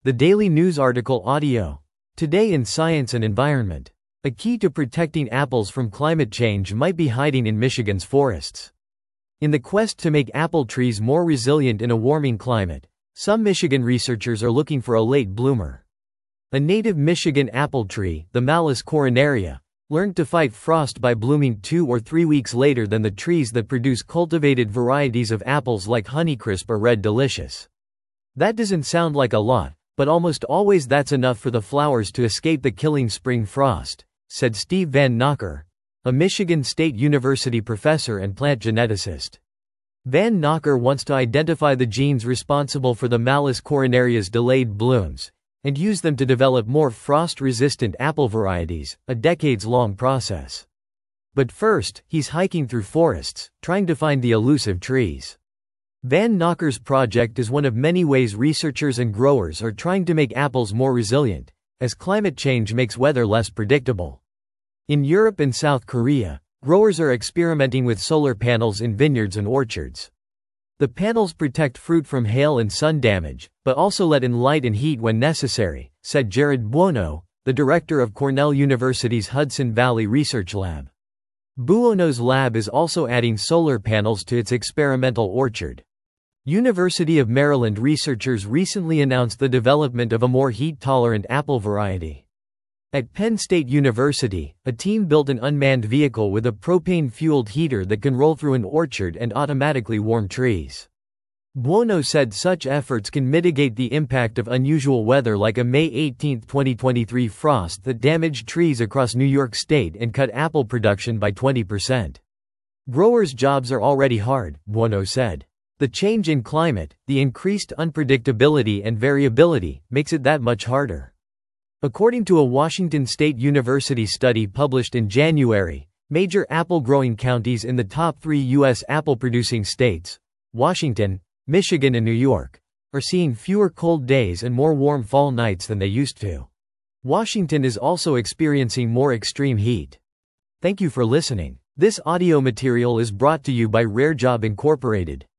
The Daily News article audio. Today in Science and Environment. A key to protecting apples from climate change might be hiding in Michigan's forests. In the quest to make apple trees more resilient in a warming climate, some Michigan researchers are looking for a late bloomer. A native Michigan apple tree, the Malus coronaria, learned to fight frost by blooming 2 or 3 weeks later than the trees that produce cultivated varieties of apples like Honeycrisp or Red Delicious. That doesn't sound like a lot, but almost always that's enough for the flowers to escape the killing spring frost, said Steve Van Knocker, a Michigan State University professor and plant geneticist. Van Knocker wants to identify the genes responsible for the Malus coronaria's delayed blooms, and use them to develop more frost-resistant apple varieties, a decades-long process. But first, he's hiking through forests, trying to find the elusive trees. Van Knocker's project is one of many ways researchers and growers are trying to make apples more resilient, as climate change makes weather less predictable. In Europe and South Korea, growers are experimenting with solar panels in vineyards and orchards. The panels protect fruit from hail and sun damage, but also let in light and heat when necessary, said Jared Buono, the director of Cornell University's Hudson Valley Research Lab. Buono's lab is also adding solar panels to its experimental orchard. University of Maryland researchers recently announced the development of a more heat-tolerant apple variety. At Penn State University, a team built an unmanned vehicle with a propane-fueled heater that can roll through an orchard and automatically warm trees. Buono said such efforts can mitigate the impact of unusual weather like a May 18, 2023 frost that damaged trees across New York State and cut apple production by 20%. Growers' jobs are already hard, Buono said. The change in climate, the increased unpredictability and variability, makes it that much harder. According to a Washington State University study published in January, major apple-growing counties in the top 3 U.S. apple-producing states, Washington, Michigan and New York, are seeing fewer cold days and more warm fall nights than they used to. Washington is also experiencing more extreme heat. Thank you for listening. This audio material is brought to you by Rare Job Incorporated.